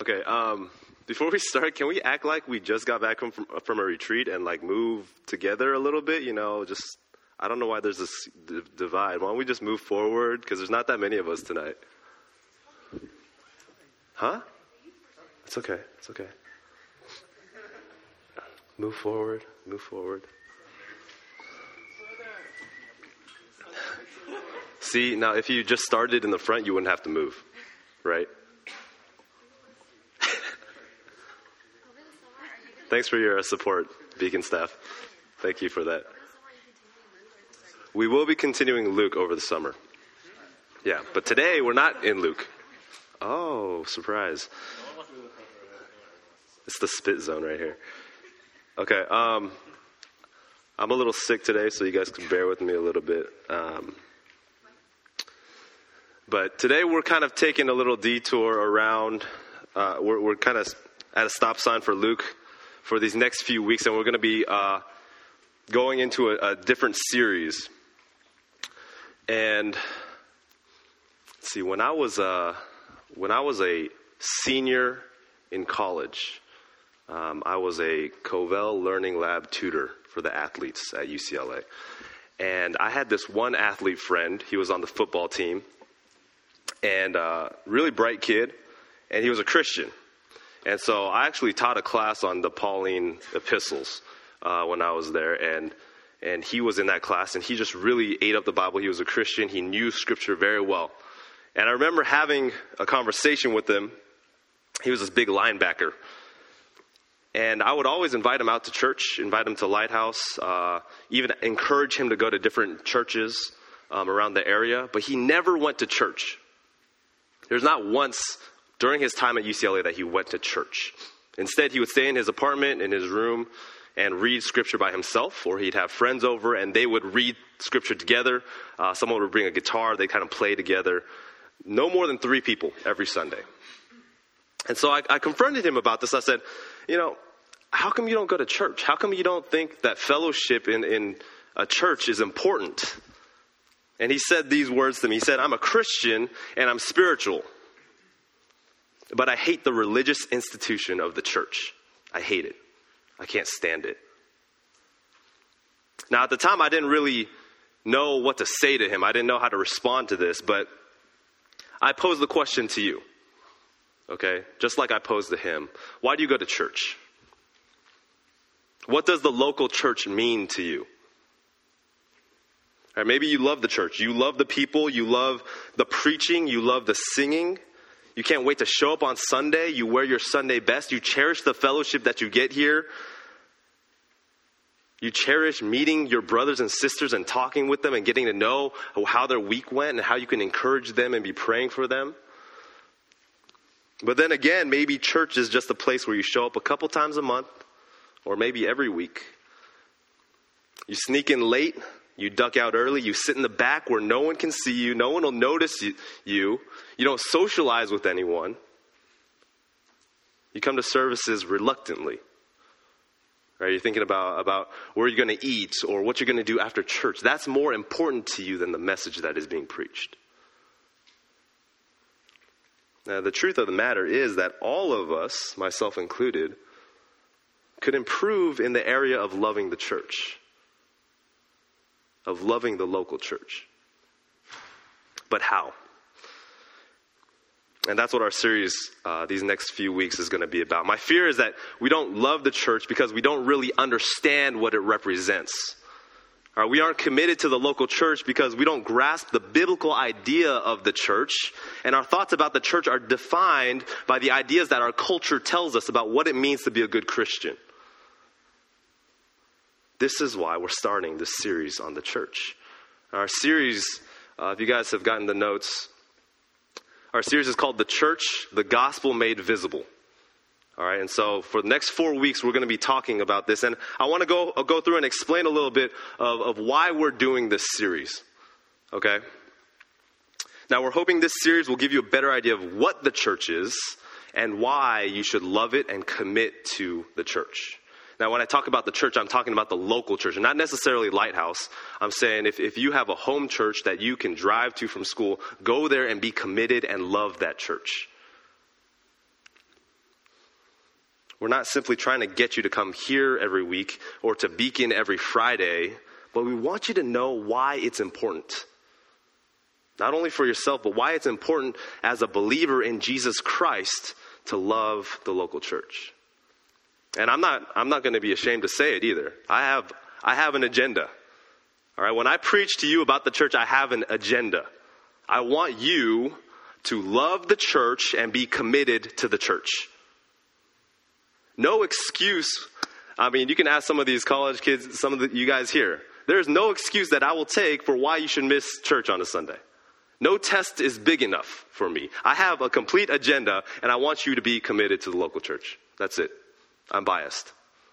Okay, before we start, can we act like we just got back from a retreat and like move together a little bit? I don't know why there's this divide. Why don't we just move forward? Because there's not that many of us tonight. Huh? It's okay. It's okay. Move forward. Move forward. See, now if you just started in the front, you wouldn't have to move, right? Thanks for your support, Beacon staff. Thank you for that. We will be continuing Luke over the summer. Yeah, but today we're not in Luke. Oh, surprise. It's the spit zone right here. Okay, I'm a little sick today, so you guys can bear with me a little bit. But today we're kind of taking a little detour around, we're kind of at a stop sign for Luke for these next few weeks, and we're going to be going into a different series. And let's see, when I was a senior in college, I was a Covell Learning Lab tutor for the athletes at UCLA. And I had this one athlete friend. He was on the football team, and really bright kid, and he was a Christian. And so I actually taught a class on the Pauline epistles when I was there, and he was in that class, and he just really ate up the Bible. He was a Christian. He knew Scripture very well. And I remember having a conversation with him. He was this big linebacker. And I would always invite him out to church, invite him to Lighthouse, even encourage him to go to different churches around the area. But he never went to church. There's not once during his time at UCLA that he went to church. Instead, he would stay in his apartment, in his room, and read Scripture by himself, or he'd have friends over, and they would read Scripture together. Someone would bring a guitar. They kind of play together. No more than 3 people every Sunday. And so I confronted him about this. I said, how come you don't go to church? How come you don't think that fellowship in a church is important? And he said these words to me. He said, I'm a Christian and I'm spiritual, but I hate the religious institution of the church. I hate it. I can't stand it. Now, at the time, I didn't really know what to say to him. I didn't know how to respond to this, but I posed the question to you, okay? Just like I posed to him. Why do you go to church? What does the local church mean to you? Or maybe you love the church. You love the people. You love the preaching. You love the singing. You can't wait to show up on Sunday. You wear your Sunday best. You cherish the fellowship that you get here. You cherish meeting your brothers and sisters and talking with them and getting to know how their week went and how you can encourage them and be praying for them. But then again, maybe church is just a place where you show up a couple times a month or maybe every week. You sneak in late. You duck out early. You sit in the back where no one can see you. No one will notice you. You don't socialize with anyone. You come to services reluctantly. Right? You're thinking about where you're going to eat or what you're going to do after church. That's more important to you than the message that is being preached. Now, the truth of the matter is that all of us, myself included, could improve in the area of loving the church, of loving the local church. But how? And that's what our series these next few weeks is going to be about. My fear is that we don't love the church because we don't really understand what it represents. We aren't committed to the local church because we don't grasp the biblical idea of the church. And our thoughts about the church are defined by the ideas that our culture tells us about what it means to be a good Christian. This is why we're starting this series on the church. Our series, if you guys have gotten the notes, our series is called The Church, the Gospel Made Visible. All right, and so for the next 4 weeks, we're going to be talking about this. And I want to go through and explain a little bit of why we're doing this series, okay? Now, we're hoping this series will give you a better idea of what the church is and why you should love it and commit to the church. Now, when I talk about the church, I'm talking about the local church, and not necessarily Lighthouse. I'm saying if you have a home church that you can drive to from school, go there and be committed and love that church. We're not simply trying to get you to come here every week or to Beacon every Friday, but we want you to know why it's important. Not only for yourself, but why it's important as a believer in Jesus Christ to love the local church. And I'm not going to be ashamed to say it either. I have an agenda. All right, when I preach to you about the church, I have an agenda. I want you to love the church and be committed to the church. No excuse. I mean, you can ask some of these college kids, some of you guys here. There's no excuse that I will take for why you should miss church on a Sunday. No test is big enough for me. I have a complete agenda, and I want you to be committed to the local church. That's it. I'm biased.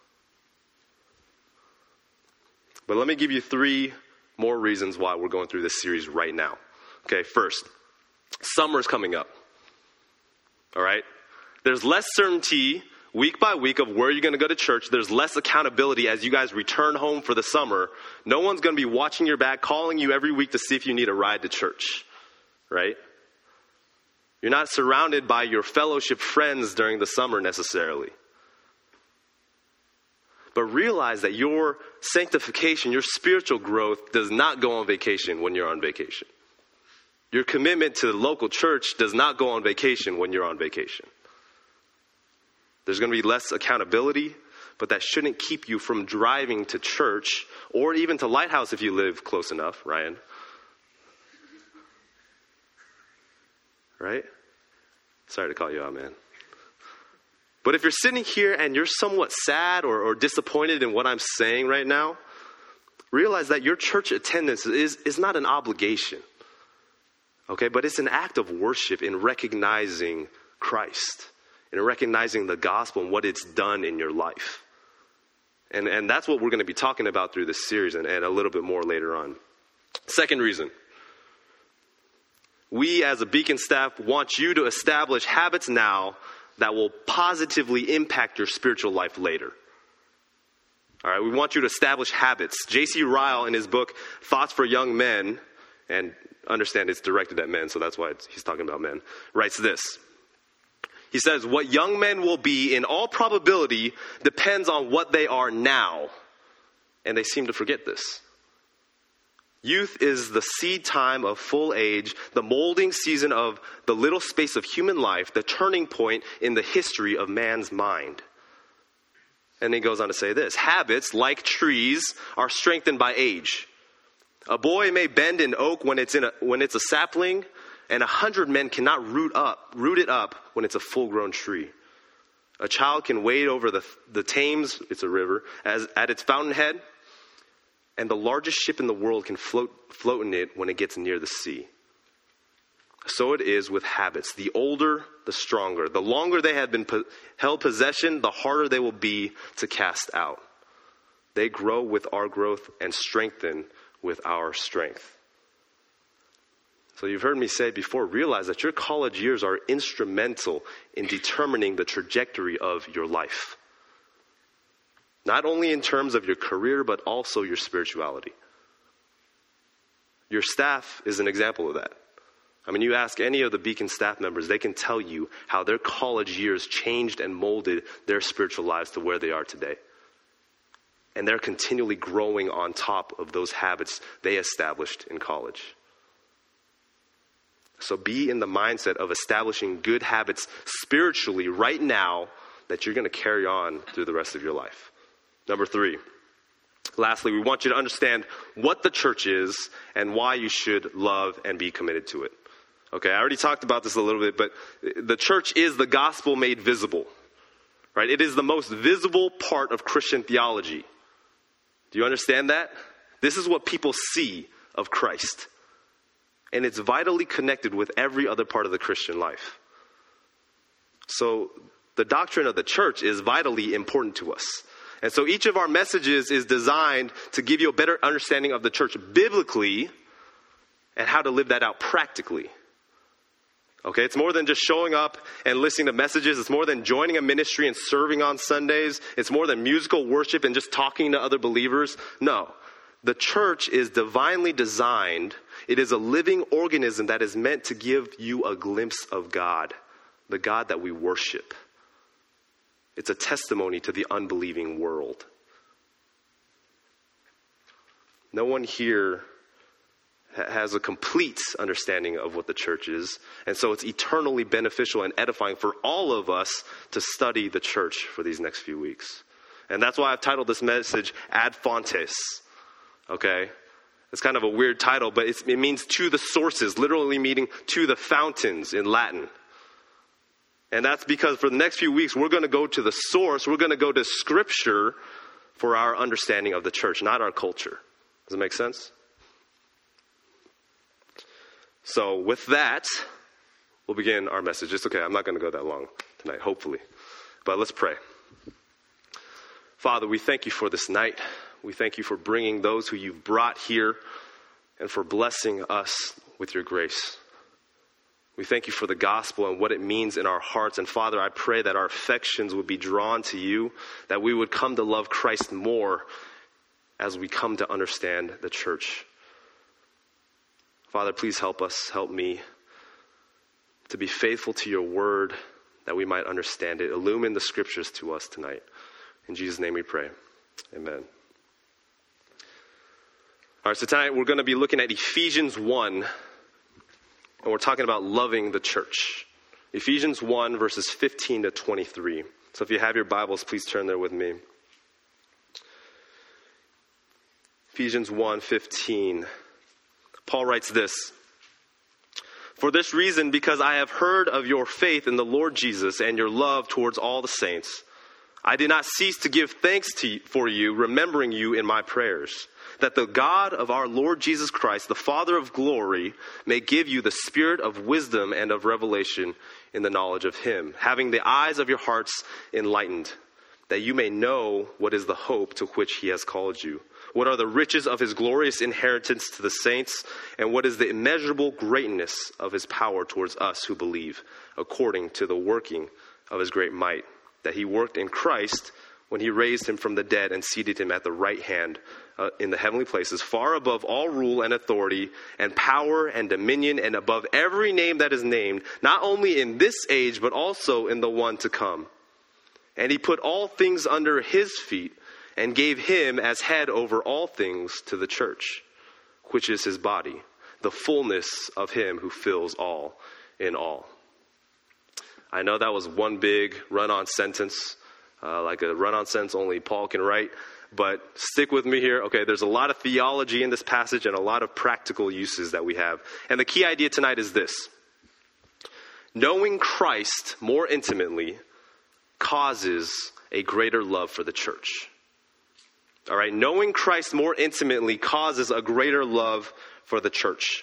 But let me give you 3 more reasons why we're going through this series right now. Okay, first, summer's coming up. All right? There's less certainty week by week of where you're going to go to church. There's less accountability as you guys return home for the summer. No one's going to be watching your back, calling you every week to see if you need a ride to church. Right? You're not surrounded by your fellowship friends during the summer necessarily. But realize that your sanctification, your spiritual growth does not go on vacation when you're on vacation. Your commitment to the local church does not go on vacation when you're on vacation. There's going to be less accountability, but that shouldn't keep you from driving to church or even to Lighthouse if you live close enough, Ryan. Right? Sorry to call you out, man. But if you're sitting here and you're somewhat sad or disappointed in what I'm saying right now, realize that your church attendance is not an obligation. Okay, but it's an act of worship in recognizing Christ, in recognizing the gospel and what it's done in your life. And that's what we're going to be talking about through this series and a little bit more later on. Second reason. We as a Beacon staff want you to establish habits now that will positively impact your spiritual life later. All right, we want you to establish habits. J.C. Ryle, in his book, Thoughts for Young Men, and understand it's directed at men, so that's why he's talking about men, writes this. He says, what young men will be in all probability depends on what they are now. And they seem to forget this. Youth is the seed time of full age, the molding season of the little space of human life, the turning point in the history of man's mind. And he goes on to say this, habits, like trees, are strengthened by age. A boy may bend an oak when it's a sapling, and 100 men cannot root it up when it's a full-grown tree. A child can wade over the Thames, it's a river, at its fountainhead, and the largest ship in the world can float in it when it gets near the sea. So it is with habits. The older, the stronger. The longer they have been held possession, the harder they will be to cast out. They grow with our growth and strengthen with our strength. So you've heard me say before, realize that your college years are instrumental in determining the trajectory of your life. Not only in terms of your career, but also your spirituality. Your staff is an example of that. I mean, you ask any of the Beacon staff members, they can tell you how their college years changed and molded their spiritual lives to where they are today. And they're continually growing on top of those habits they established in college. So be in the mindset of establishing good habits spiritually right now that you're going to carry on through the rest of your life. Number 3, lastly, we want you to understand what the church is and why you should love and be committed to it. Okay, I already talked about this a little bit, but the church is the gospel made visible, right? It is the most visible part of Christian theology. Do you understand that? This is what people see of Christ. And it's vitally connected with every other part of the Christian life. So the doctrine of the church is vitally important to us. And so each of our messages is designed to give you a better understanding of the church biblically and how to live that out practically. Okay, it's more than just showing up and listening to messages. It's more than joining a ministry and serving on Sundays. It's more than musical worship and just talking to other believers. No, the church is divinely designed. It is a living organism that is meant to give you a glimpse of God, the God that we worship. It's a testimony to the unbelieving world. No one here has a complete understanding of what the church is. And so it's eternally beneficial and edifying for all of us to study the church for these next few weeks. And that's why I've titled this message, Ad Fontes. Okay? It's kind of a weird title, but it means to the sources, literally meaning to the fountains in Latin. And that's because for the next few weeks, we're going to go to the source. We're going to go to Scripture for our understanding of the church, not our culture. Does it make sense? So with that, we'll begin our message. It's okay. I'm not going to go that long tonight, hopefully. But let's pray. Father, we thank you for this night. We thank you for bringing those who you've brought here and for blessing us with your grace. We thank you for the gospel and what it means in our hearts. And Father, I pray that our affections would be drawn to you, that we would come to love Christ more as we come to understand the church. Father, please help us, help me to be faithful to your word, that we might understand it. Illumine the scriptures to us tonight. In Jesus' name we pray. Amen. All right, so tonight we're going to be looking at Ephesians 1, and we're talking about loving the church. Ephesians 1, verses 15 to 23. So if you have your Bibles, please turn there with me. Ephesians 1:15. Paul writes this: "For this reason, because I have heard of your faith in the Lord Jesus and your love towards all the saints, I did not cease to give thanks for you, remembering you in my prayers, that the God of our Lord Jesus Christ, the Father of glory, may give you the spirit of wisdom and of revelation in the knowledge of him, having the eyes of your hearts enlightened, that you may know what is the hope to which he has called you, what are the riches of his glorious inheritance to the saints, and what is the immeasurable greatness of his power towards us who believe, according to the working of his great might, that he worked in Christ when he raised him from the dead and seated him at the right hand in the heavenly places, far above all rule and authority and power and dominion, and above every name that is named, not only in this age, but also in the one to come. And he put all things under his feet and gave him as head over all things to the church, which is his body, the fullness of him who fills all in all." I know that was one big run-on sentence, like a run-on sentence only Paul can write, but stick with me here. Okay, there's a lot of theology in this passage and a lot of practical uses that we have. And the key idea tonight is this: knowing Christ more intimately causes a greater love for the church. All right, knowing Christ more intimately causes a greater love for the church.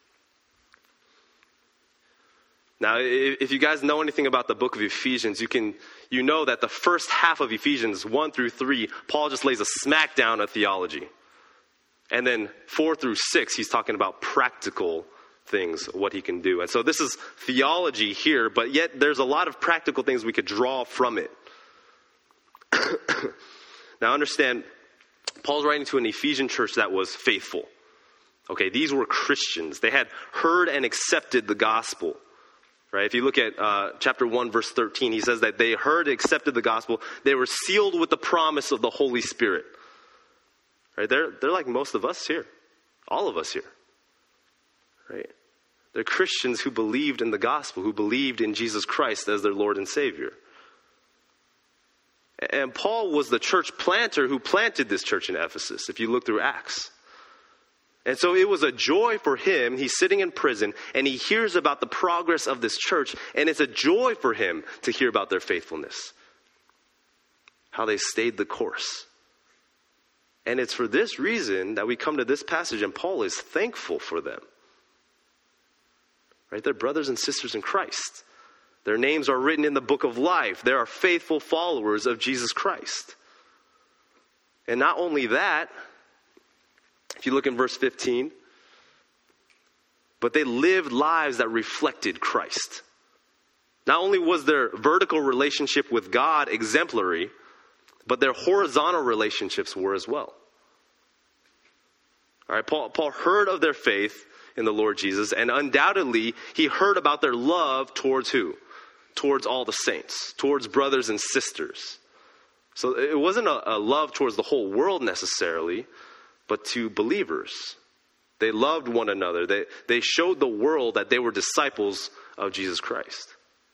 Now, if you guys know anything about the book of Ephesians, you know that the first half of Ephesians 1 through 3, Paul just lays a smackdown of theology. And then 4 through 6, he's talking about practical things, what he can do. And so this is theology here, but yet there's a lot of practical things we could draw from it. Now understand, Paul's writing to an Ephesian church that was faithful. Okay, these were Christians. They had heard and accepted the gospel. Right? If you look at chapter 1, verse 13, he says that they heard and accepted the gospel. They were sealed with the promise of the Holy Spirit. Right? They're like most of us here. All of us here. Right? They're Christians who believed in the gospel, who believed in Jesus Christ as their Lord and Savior. And Paul was the church planter who planted this church in Ephesus, if you look through Acts. And so it was a joy for him. He's sitting in prison and he hears about the progress of this church, and it's a joy for him to hear about their faithfulness, how they stayed the course. And it's for this reason that we come to this passage and Paul is thankful for them. Right? They're brothers and sisters in Christ. Their names are written in the book of life. They are faithful followers of Jesus Christ. And not only that, if you look in verse 15, but they lived lives that reflected Christ. Not only was their vertical relationship with God exemplary, but their horizontal relationships were as well. All right, Paul heard of their faith in the Lord Jesus, and undoubtedly he heard about their love towards who? towards all the saints, towards brothers and sisters. So it wasn't a love towards the whole world necessarily, but to believers. They loved one another. They showed the world that they were disciples of Jesus Christ.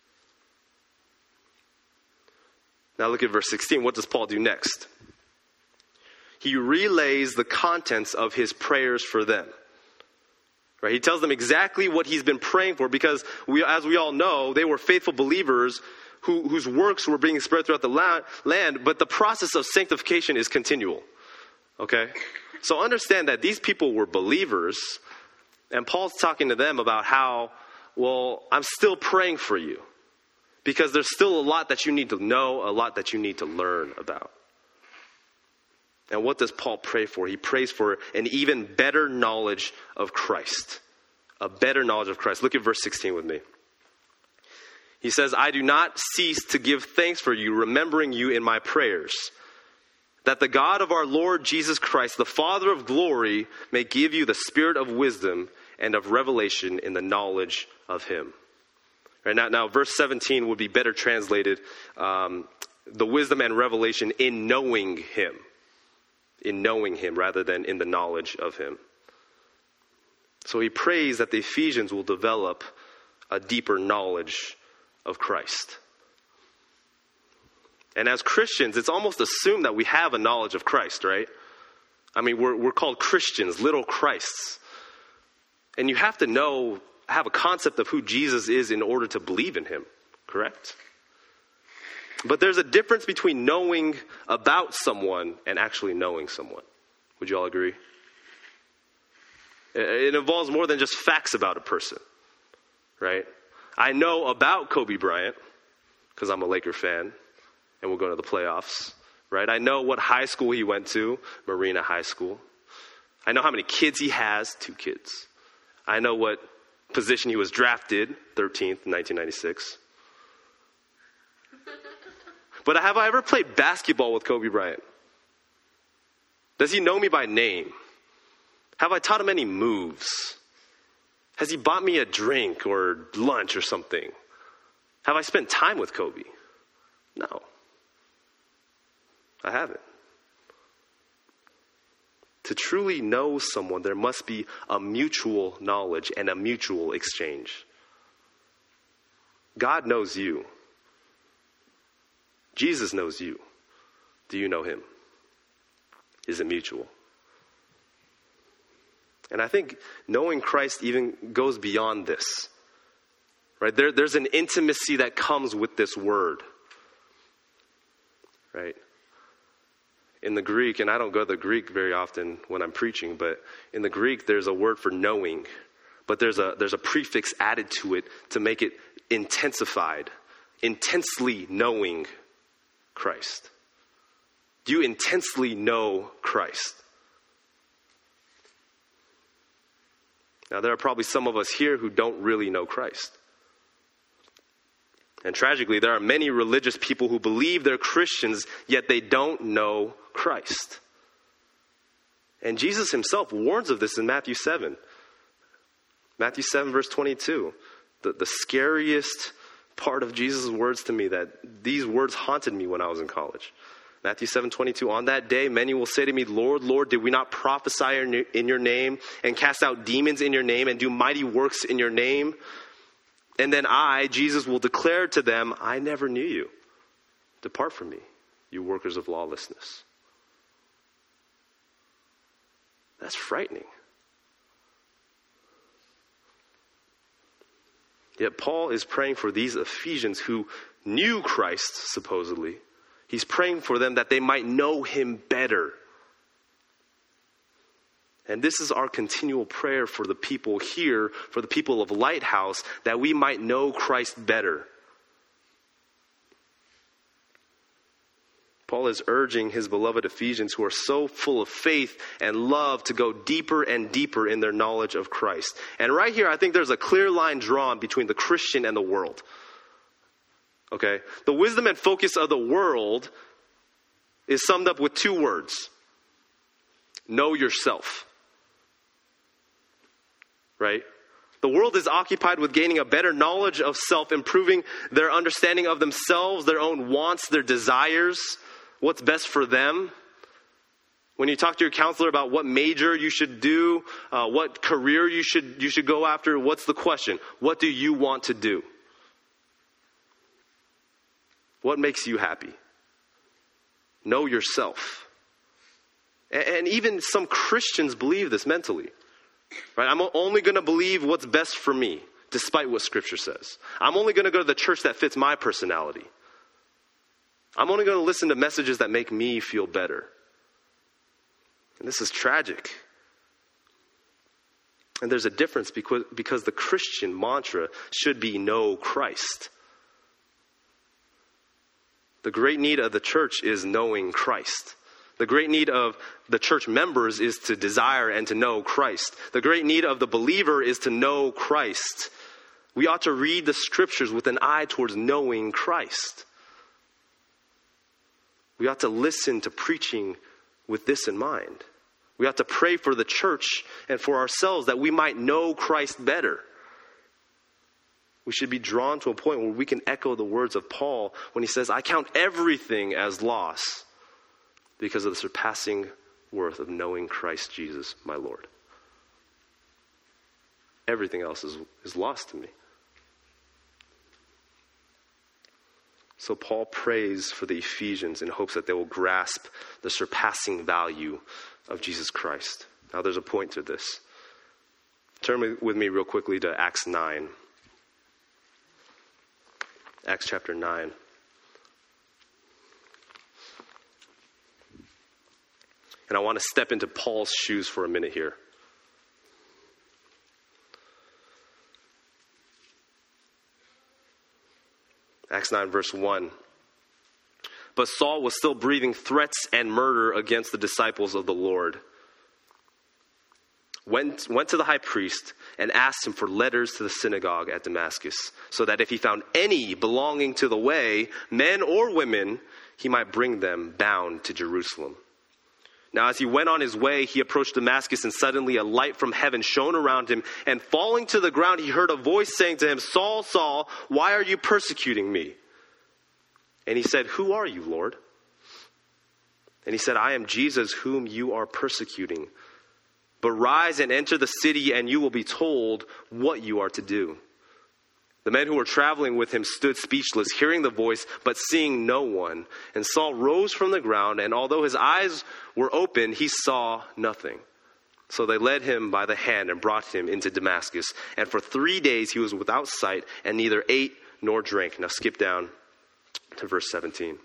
Now look at verse 16. What does Paul do next? He relays the contents of his prayers for them. Right? He tells them exactly what he's been praying for because, as we all know, they were faithful believers whose works were being spread throughout the land, but the process of sanctification is continual. Okay? So understand that these people were believers, and Paul's talking to them about how, well, I'm still praying for you because there's still a lot that you need to know, a lot that you need to learn about. And what does Paul pray for? He prays for an even better knowledge of Christ. A better knowledge of Christ. Look at verse 16 with me. He says, I do not cease to give thanks for you, remembering you in my prayers, that the God of our Lord Jesus Christ, the Father of glory, may give you the spirit of wisdom and of revelation in the knowledge of him. Right, now verse 17 would be better translated, the wisdom and revelation in knowing him. In knowing him rather than in the knowledge of him. So he prays that the Ephesians will develop a deeper knowledge of Christ. And as Christians, it's almost assumed that we have a knowledge of Christ, right? I mean, we're called Christians, little Christs. And you have to have a concept of who Jesus is in order to believe in him, correct? But there's a difference between knowing about someone and actually knowing someone. Would you all agree? It involves more than just facts about a person, right? I know about Kobe Bryant because I'm a Laker fan and we'll go to the playoffs, right? I know what high school he went to, Marina High School. I know how many kids he has, 2 kids. I know what position he was drafted, 13th in 1996. But have I ever played basketball with Kobe Bryant? Does he know me by name? Have I taught him any moves? Has he bought me a drink or lunch or something? Have I spent time with Kobe? No. I haven't. To truly know someone, there must be a mutual knowledge and a mutual exchange. God knows you. Jesus knows you. Do you know him? Is it mutual? And I think knowing Christ even goes beyond this. Right? There's an intimacy that comes with this word. Right? In the Greek, and I don't go to the Greek very often when I'm preaching, but in the Greek there's a word for knowing, but there's a prefix added to it to make it intensified. Intensely knowing Christ. Do you intensely know Christ? Now, there are probably some of us here who don't really know Christ. And tragically, there are many religious people who believe they're Christians, yet they don't know Christ. And Jesus himself warns of this in Matthew 7. Matthew 7, verse 22. The scariest part of Jesus' words to me, that these words haunted me when I was in college. Matthew 7:22, on that day, many will say to me, Lord, Lord, did we not prophesy in your name and cast out demons in your name and do mighty works in your name? And then I, Jesus, will declare to them, I never knew you. Depart from me, you workers of lawlessness. That's frightening. Yet Paul is praying for these Ephesians who knew Christ, supposedly. He's praying for them that they might know him better. And this is our continual prayer for the people here, for the people of Lighthouse, that we might know Christ better. Paul is urging his beloved Ephesians who are so full of faith and love to go deeper and deeper in their knowledge of Christ. And right here, I think there's a clear line drawn between the Christian and the world. Okay? The wisdom and focus of the world is summed up with 2 words. Know yourself. Right? The world is occupied with gaining a better knowledge of self, improving their understanding of themselves, their own wants, their desires, what's best for them. When you talk to your counselor about what major you should do, what career you should go after, what's the question? What do you want to do? What makes you happy? Know yourself. And even some Christians believe this mentally. Right? I'm only going to believe what's best for me, despite what Scripture says. I'm only going to go to the church that fits my personality. I'm only going to listen to messages that make me feel better. And this is tragic. And there's a difference because the Christian mantra should be know Christ. The great need of the church is knowing Christ. The great need of the church members is to desire and to know Christ. The great need of the believer is to know Christ. We ought to read the Scriptures with an eye towards knowing Christ. We ought to listen to preaching with this in mind. We ought to pray for the church and for ourselves that we might know Christ better. We should be drawn to a point where we can echo the words of Paul when he says, I count everything as loss because of the surpassing worth of knowing Christ Jesus, my Lord. Everything else is lost to me. So Paul prays for the Ephesians in hopes that they will grasp the surpassing value of Jesus Christ. Now there's a point to this. Turn with me real quickly to Acts 9. Acts chapter 9. And I want to step into Paul's shoes for a minute here. Acts 9 verse 1. But Saul was still breathing threats and murder against the disciples of the Lord. Went to the high priest and asked him for letters to the synagogue at Damascus, so that if he found any belonging to the way, men or women, he might bring them bound to Jerusalem. Now, as he went on his way, he approached Damascus, and suddenly a light from heaven shone around him. And falling to the ground, he heard a voice saying to him, Saul, Saul, why are you persecuting me? And he said, Who are you, Lord? And he said, I am Jesus, whom you are persecuting. But rise and enter the city, and you will be told what you are to do. The men who were traveling with him stood speechless, hearing the voice, but seeing no one. And Saul rose from the ground, and although his eyes were open, he saw nothing. So they led him by the hand and brought him into Damascus. And for 3 days he was without sight, and neither ate nor drank. Now skip down to verse 17.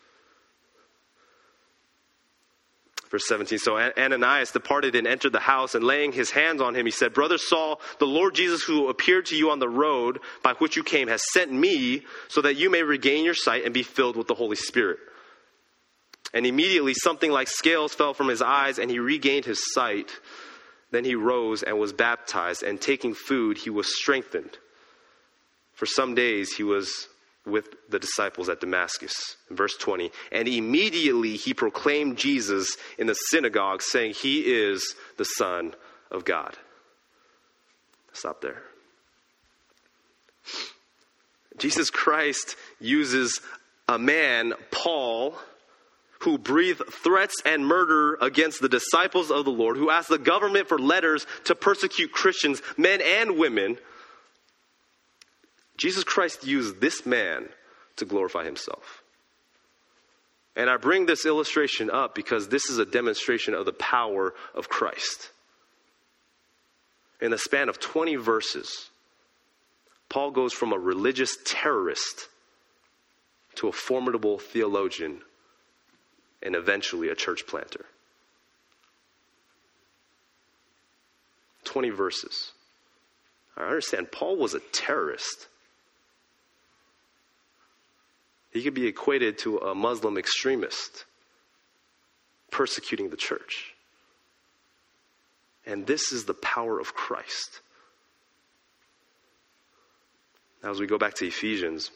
Verse 17, so Ananias departed and entered the house, and laying his hands on him, he said, Brother Saul, the Lord Jesus who appeared to you on the road by which you came has sent me so that you may regain your sight and be filled with the Holy Spirit. And immediately something like scales fell from his eyes, and he regained his sight. Then he rose and was baptized, and taking food, he was strengthened. For some days he was with the disciples at Damascus. In verse 20, and immediately he proclaimed Jesus in the synagogue, saying, He is the Son of God. Stop there. Jesus Christ uses a man, Paul, who breathed threats and murder against the disciples of the Lord, who asked the government for letters to persecute Christians, men and women. Jesus Christ used this man to glorify himself. And I bring this illustration up because this is a demonstration of the power of Christ. In the span of 20 verses, Paul goes from a religious terrorist to a formidable theologian and eventually a church planter. 20 verses. I understand Paul was a terrorist. He could be equated to a Muslim extremist persecuting the church. And this is the power of Christ. Now, as we go back to Ephesians,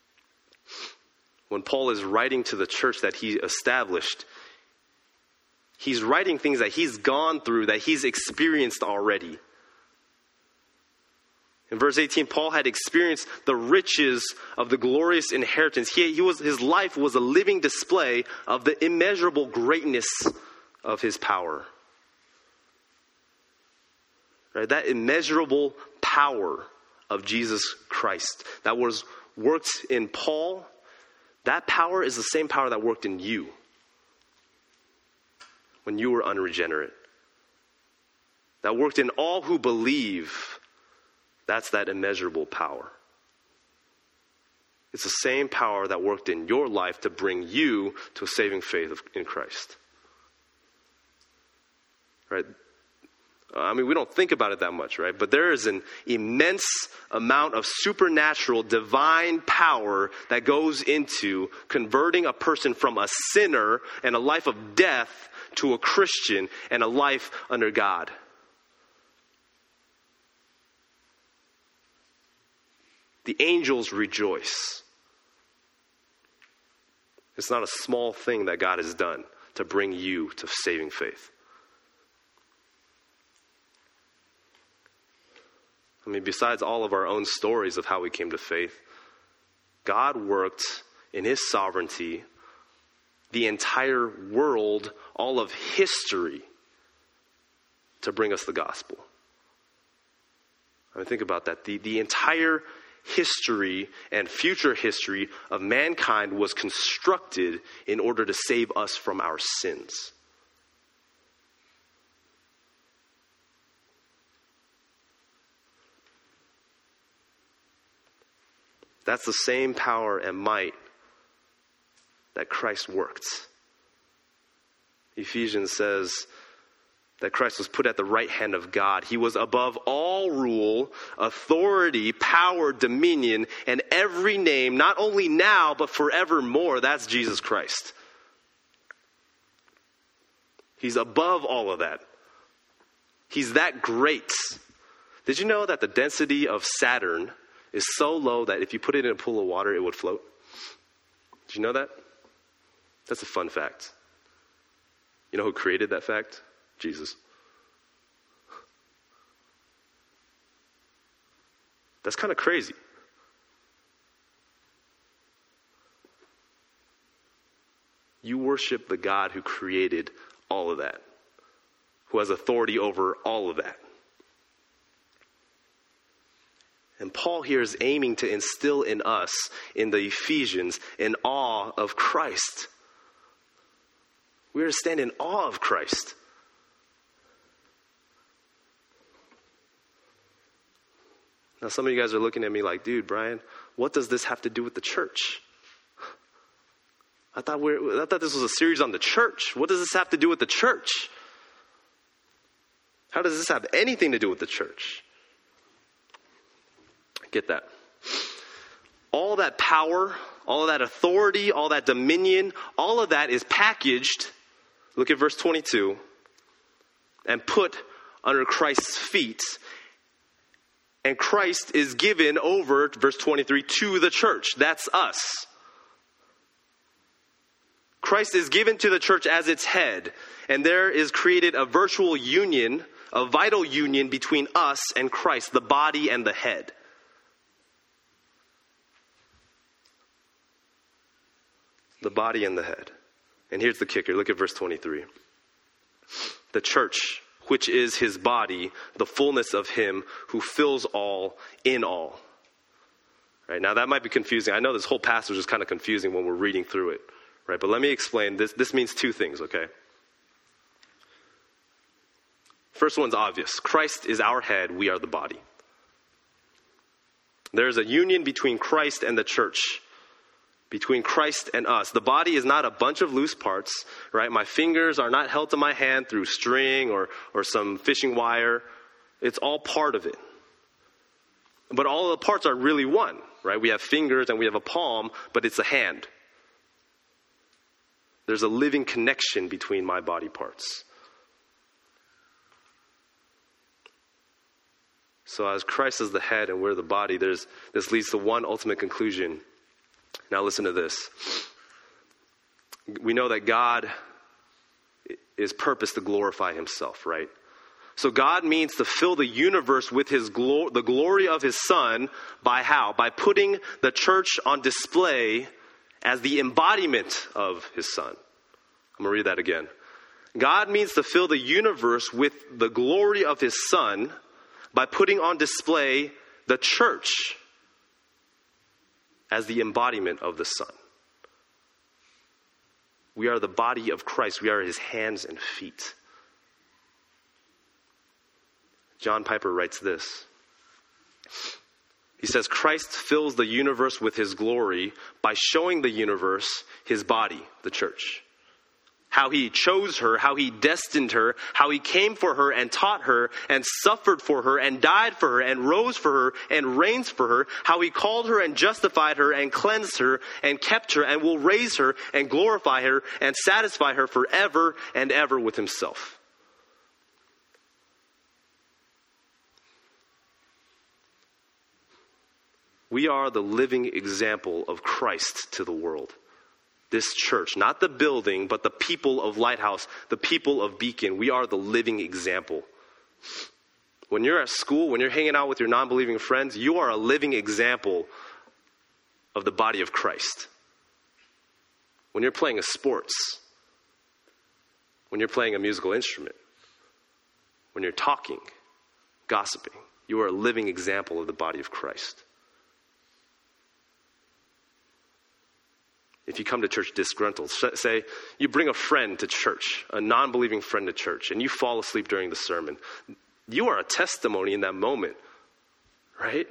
when Paul is writing to the church that he established, he's writing things that he's gone through, that he's experienced already. In verse 18, Paul had experienced the riches of the glorious inheritance. His life was a living display of the immeasurable greatness of his power. Right? That immeasurable power of Jesus Christ that was worked in Paul, that power is the same power that worked in you when you were unregenerate. That worked in all who believe. That's that immeasurable power. It's the same power that worked in your life to bring you to a saving faith in Christ. Right? We don't think about it that much, right? But there is an immense amount of supernatural, divine power that goes into converting a person from a sinner and a life of death to a Christian and a life under God. The angels rejoice. It's not a small thing that God has done to bring you to saving faith. Besides all of our own stories of how we came to faith, God worked in his sovereignty the entire world, all of history, to bring us the gospel. Think about that. The entire history and future history of mankind was constructed in order to save us from our sins. That's the same power and might that Christ worked. Ephesians says that Christ was put at the right hand of God. He was above all rule, authority, power, dominion, and every name, not only now, but forevermore. That's Jesus Christ. He's above all of that. He's that great. Did you know that the density of Saturn is so low that if you put it in a pool of water, it would float? Did you know that? That's a fun fact. You know who created that fact? Jesus. That's kind of crazy. You worship the God who created all of that, who has authority over all of that. And Paul here is aiming to instill in us, in the Ephesians, an awe of Christ. We are to stand in awe of Christ. Now, some of you guys are looking at me like, dude, Brian, what does this have to do with the church? I thought this was a series on the church. What does this have to do with the church? How does this have anything to do with the church? Get that. All that power, all of that authority, all that dominion, all of that is packaged, look at verse 22, and put under Christ's feet. And Christ is given over, verse 23, to the church. That's us. Christ is given to the church as its head. And there is created a virtual union, a vital union between us and Christ, the body and the head. The body and the head. And here's the kicker. Look at verse 23. The church, which is his body, the fullness of him who fills all in all. Right, now that might be confusing. I know this whole passage is kind of confusing when we're reading through it. Right, but let me explain. This means two things, okay? First one's obvious. Christ is our head. We are the body. There's a union between Christ and the church. Between Christ and us. The body is not a bunch of loose parts, right? My fingers are not held to my hand through string or some fishing wire. It's all part of it. But all of the parts are really one, right? We have fingers and we have a palm, but it's a hand. There's a living connection between my body parts. So as Christ is the head and we're the body, this leads to one ultimate conclusion. Now listen to this. We know that God is purposed to glorify himself, right? So God means to fill the universe with the glory of his Son by how? By putting the church on display as the embodiment of his Son. I'm going to read that again. God means to fill the universe with the glory of his Son by putting on display the church as the embodiment of the Son. We are the body of Christ. We are his hands and feet. John Piper writes this. He says, Christ fills the universe with his glory by showing the universe his body, the church. How he chose her, how he destined her, how he came for her and taught her and suffered for her and died for her and rose for her and reigns for her, how he called her and justified her and cleansed her and kept her and will raise her and glorify her and satisfy her forever and ever with himself. We are the living example of Christ to the world. This church, not the building, but the people of Lighthouse, the people of Beacon. We are the living example. When you're at school, when you're hanging out with your non-believing friends, you are a living example of the body of Christ. When you're playing a sports, when you're playing a musical instrument, when you're talking, gossiping, you are a living example of the body of Christ. If you come to church disgruntled, say you bring a friend to church, a non-believing friend to church, and you fall asleep during the sermon, you are a testimony in that moment, right?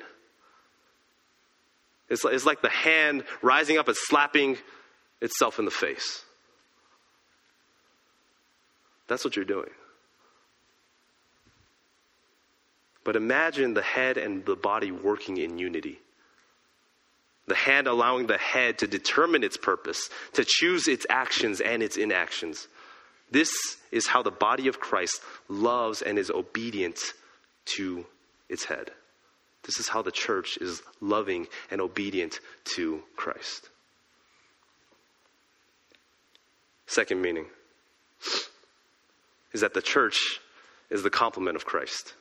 It's like the hand rising up and slapping itself in the face. That's what you're doing. But imagine the head and the body working in unity. The hand allowing the head to determine its purpose, to choose its actions and its inactions. This is how the body of Christ loves and is obedient to its head. This is how the church is loving and obedient to Christ. Second meaning is that the church is the complement of Christ.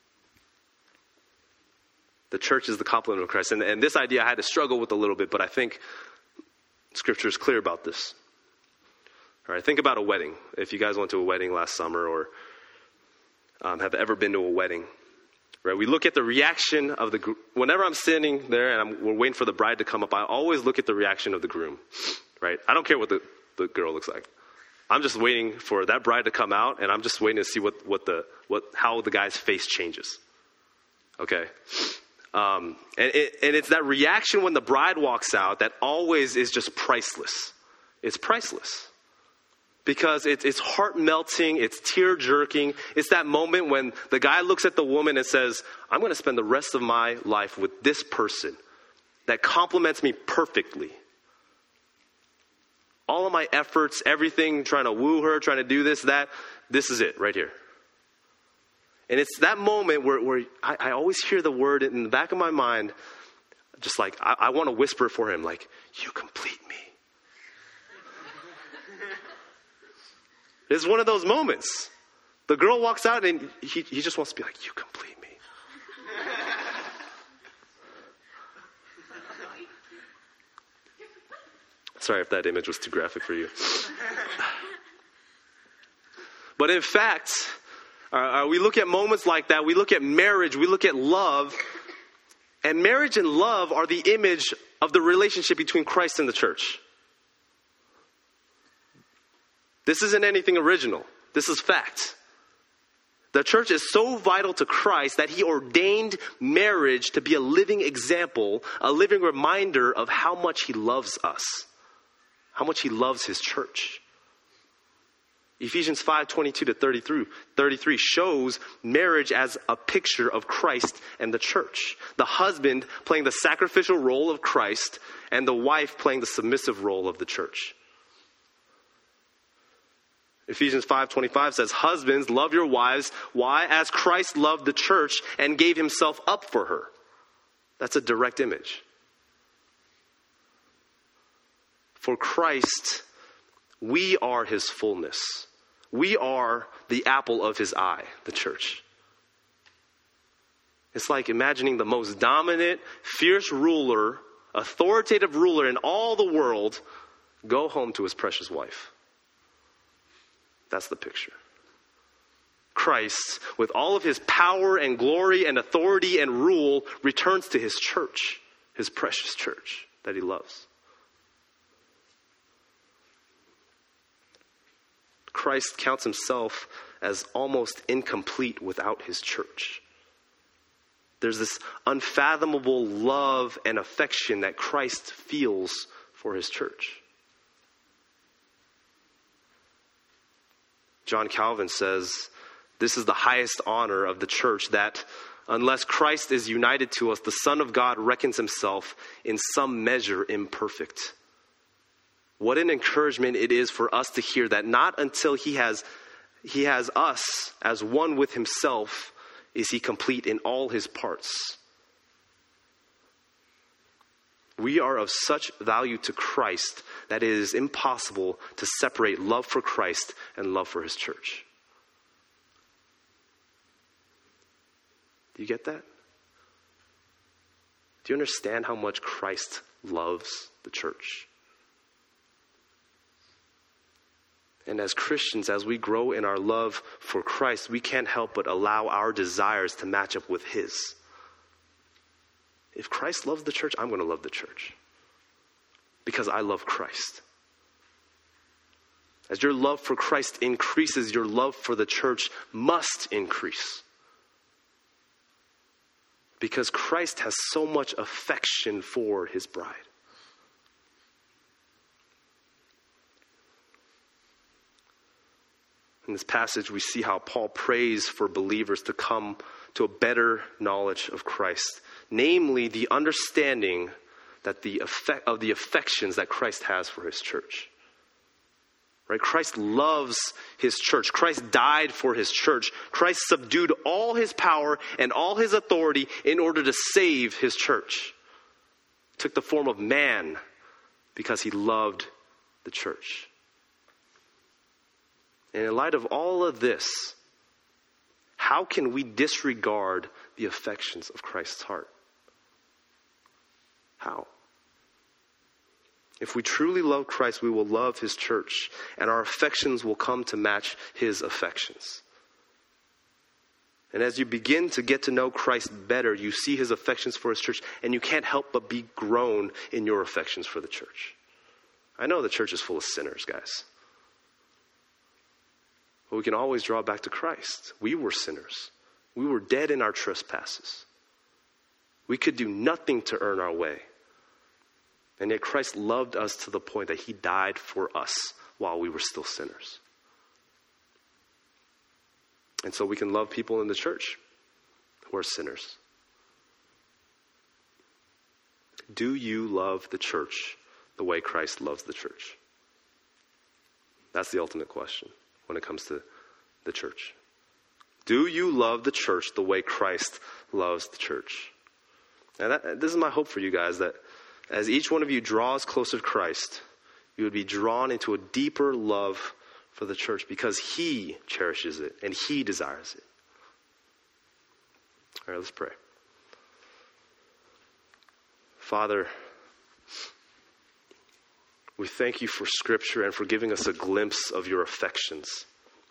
The church is the complement of Christ. And this idea I had to struggle with a little bit, but I think Scripture is clear about this. All right, think about a wedding. If you guys went to a wedding last summer or have ever been to a wedding, right? We look at the reaction of the group. Whenever I'm sitting there and we're waiting for the bride to come up, I always look at the reaction of the groom, right? I don't care what the girl looks like. I'm just waiting for that bride to come out, and I'm just waiting to see how the guy's face changes. Okay? And it's that reaction when the bride walks out that always is just priceless. It's priceless. Because it's heart-melting, it's tear-jerking. It's that moment when the guy looks at the woman and says, I'm going to spend the rest of my life with this person that complements me perfectly. All of my efforts, everything, trying to woo her, trying to do this, that, this is it right here. And it's that moment where I always hear the word in the back of my mind, just like, I want to whisper for him, like, you complete me. It's one of those moments. The girl walks out and he just wants to be like, you complete me. Sorry if that image was too graphic for you. But in fact, we look at moments like that. We look at marriage. We look at love. And marriage and love are the image of the relationship between Christ and the church. This isn't anything original. This is fact. The church is so vital to Christ that he ordained marriage to be a living example, a living reminder of how much he loves us, how much he loves his church. Ephesians 5:22-33 shows marriage as a picture of Christ and the church. The husband playing the sacrificial role of Christ and the wife playing the submissive role of the church. Ephesians 5:25 says, husbands, love your wives. Why? As Christ loved the church and gave himself up for her. That's a direct image. For Christ, we are his fullness. We are the apple of his eye, the church. It's like imagining the most dominant, fierce ruler, authoritative ruler in all the world go home to his precious wife. That's the picture. Christ, with all of his power and glory and authority and rule, returns to his church, his precious church that he loves. Christ counts himself as almost incomplete without his church. There's this unfathomable love and affection that Christ feels for his church. John Calvin says, this is the highest honor of the church, that unless Christ is united to us, the Son of God reckons himself in some measure imperfect. What an encouragement it is for us to hear that not until he has us as one with himself is he complete in all his parts. We are of such value to Christ that it is impossible to separate love for Christ and love for his church. Do you get that? Do you understand how much Christ loves the church? And as Christians, as we grow in our love for Christ, we can't help but allow our desires to match up with his. If Christ loves the church, I'm going to love the church because I love Christ. As your love for Christ increases, your love for the church must increase. Because Christ has so much affection for his bride. In this passage, we see how Paul prays for believers to come to a better knowledge of Christ. Namely, the understanding that the affections that Christ has for his church. Right? Christ loves his church. Christ died for his church. Christ subdued all his power and all his authority in order to save his church. Took the form of man because he loved the church. And in light of all of this, how can we disregard the affections of Christ's heart? How? If we truly love Christ, we will love his church, and our affections will come to match his affections. And as you begin to get to know Christ better, you see his affections for his church, and you can't help but be grown in your affections for the church. I know the church is full of sinners, guys. But we can always draw back to Christ. We were sinners. We were dead in our trespasses. We could do nothing to earn our way. And yet Christ loved us to the point that he died for us while we were still sinners. And so we can love people in the church who are sinners. Do you love the church the way Christ loves the church? That's the ultimate question when it comes to the church. Do you love the church the way Christ loves the church? And this is my hope for you guys, that as each one of you draws closer to Christ, you would be drawn into a deeper love for the church because he cherishes it and he desires it. All right, let's pray. Father, we thank you for Scripture and for giving us a glimpse of your affections.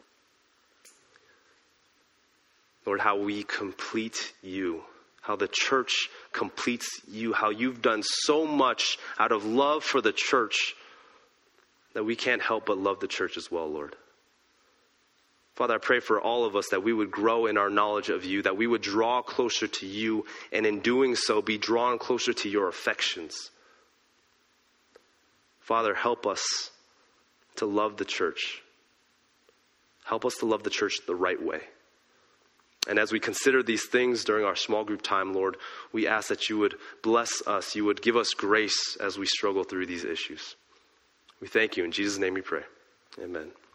Lord, how we complete you, how the church completes you, how you've done so much out of love for the church that we can't help but love the church as well, Lord. Father, I pray for all of us that we would grow in our knowledge of you, that we would draw closer to you, and in doing so, be drawn closer to your affections. Father, help us to love the church. Help us to love the church the right way. And as we consider these things during our small group time, Lord, we ask that you would bless us. You would give us grace as we struggle through these issues. We thank you. In Jesus' name we pray. Amen.